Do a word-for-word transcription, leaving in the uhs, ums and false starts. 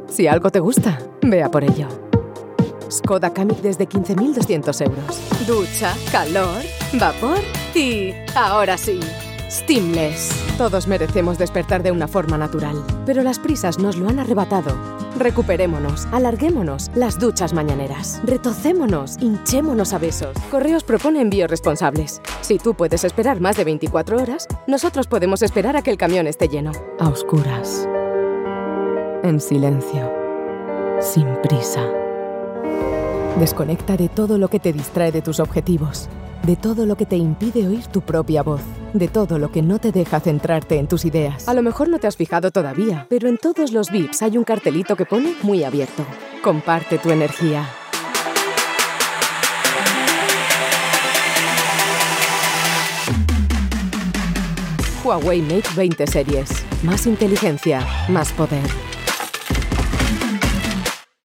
Si algo te gusta, ve a por ello. Skoda Kamiq desde quince mil doscientos euros. Ducha, calor, vapor y... ahora sí, Steamless. Todos merecemos despertar de una forma natural, pero las prisas nos lo han arrebatado. Recuperémonos, alarguémonos las duchas mañaneras. Retocémonos, hinchémonos a besos. Correos propone envíos responsables. Si tú puedes esperar más de veinticuatro horas, nosotros podemos esperar a que el camión esté lleno. A oscuras. En silencio. Sin prisa. Desconecta de todo lo que te distrae de tus objetivos, de todo lo que te impide oír tu propia voz, de todo lo que no te deja centrarte en tus ideas. A lo mejor no te has fijado todavía, pero en todos los V I Ps hay un cartelito que pone muy abierto. Comparte tu energía. Huawei Mate veinte series. Más inteligencia, más poder.